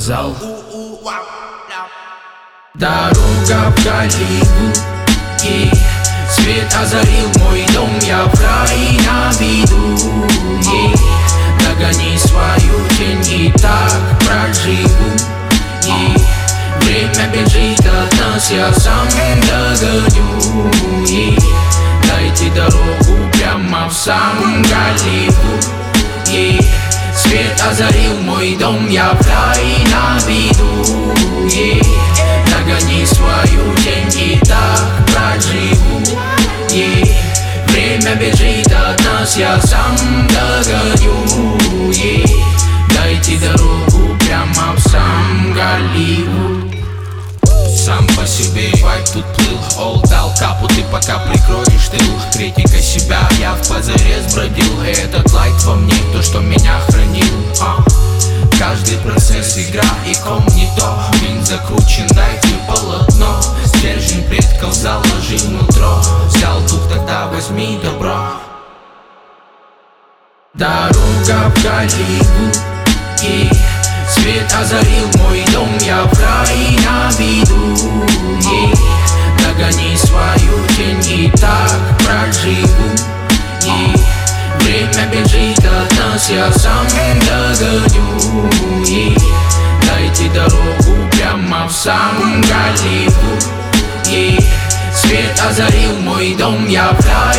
сказал. Дорога в Голливуд, и свет озарил мой дом, я в рай на виду, догони свою тень и так проживу, время бежит от нас, я сам догоню, дайте дорогу прямо в сам Голливуд, свет озарил мой дом, я в рай на виду, догони свою тень и так проживу, время бежит от нас, я сам догоню, дайте дорогу прямо в сам Голливуд. Сам по себе вайб тут плыл, дал капу, ты пока прикроешь тыл. Критика себя, я в позарез бродил, и этот лайт во мне, то, что меня хранил. Каждый процесс игра, и ком не то. Винт закручен, дайте полотно. Стержень предков заложи внутрь. Взял дух, тогда возьми добро. Дорога в Голливуд, и свет озарил мой дом, я в рай на виду, догони свою тень и так проживу, время бежит от нас, я сам догоню, дайте дорогу прямо в сам Голливуд, свет озарил мой дом, я в рай